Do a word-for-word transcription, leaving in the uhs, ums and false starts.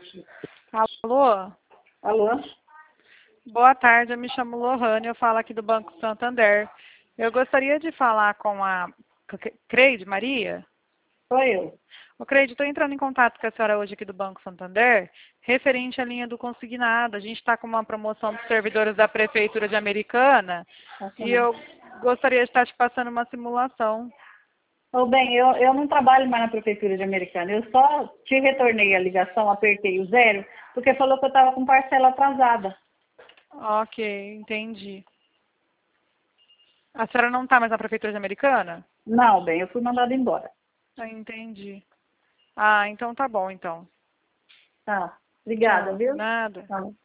Alô? Alô? Boa tarde, eu me chamo Lohane, eu falo aqui do Banco Santander. Eu gostaria de falar com a Creide Maria. Sou eu. Ô Creide, estou entrando em contato com a senhora hoje aqui do Banco Santander, referente à linha do consignado. A gente está com uma promoção dos servidores da Prefeitura de Americana e eu gostaria de estar te passando uma simulação. Ô, bem, eu, eu não trabalho mais na Prefeitura de Americana. Eu só te retornei a ligação, apertei o zero, porque falou que eu estava com parcela atrasada. Ok, entendi. A senhora não está mais na Prefeitura de Americana? Não, bem, eu fui mandada embora. Ah, entendi. Ah, então tá bom, então. Tá, obrigada, Tchau. viu? Nada. Tá.